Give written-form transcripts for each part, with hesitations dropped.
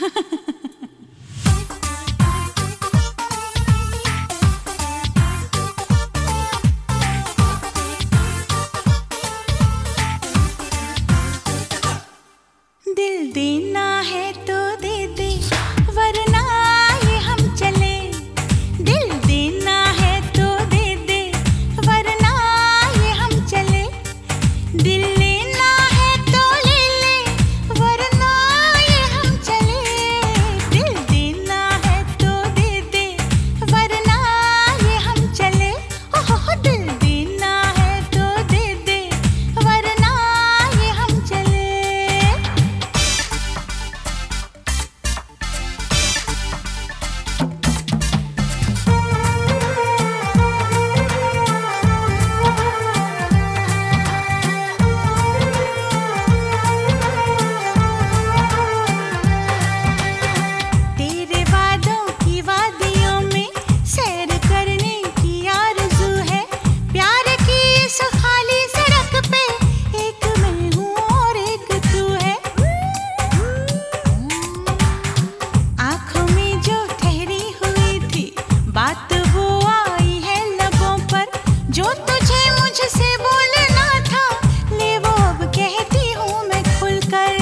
दिल देना है तो दे दे, वरना ये हम चले। दिल देना है तो दे दे, वरना ये हम चले। दिल लेना है तो ले ले, वरना ये हम चले। दिल देना है तो दे दे, वरना ये हम चले। ओह दिल देना है तो दे दे, वरना ये हम चले। तेरे वादों की वादियों में सैर करने की आरज़ू है। प्यार की इस खाली सड़क पे एक मैं हूँ और एक तू है। आँखों में जो ठहरी हुई थी बात वो आई है लबों पर। जो तुझे मुझसे बोलना था ले वो अब कहती हूँ मैं खुलकर।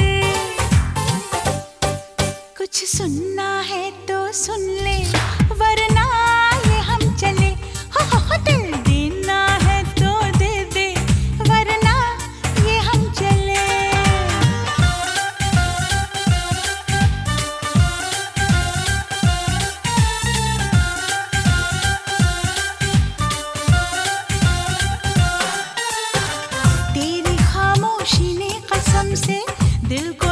कुछ सुनना है तो सुन ले, वरना ये हम चले। हो दिल देना है तो दे दे, वरना ये हम चले। तेरी खामोशी ने कसम से दिल को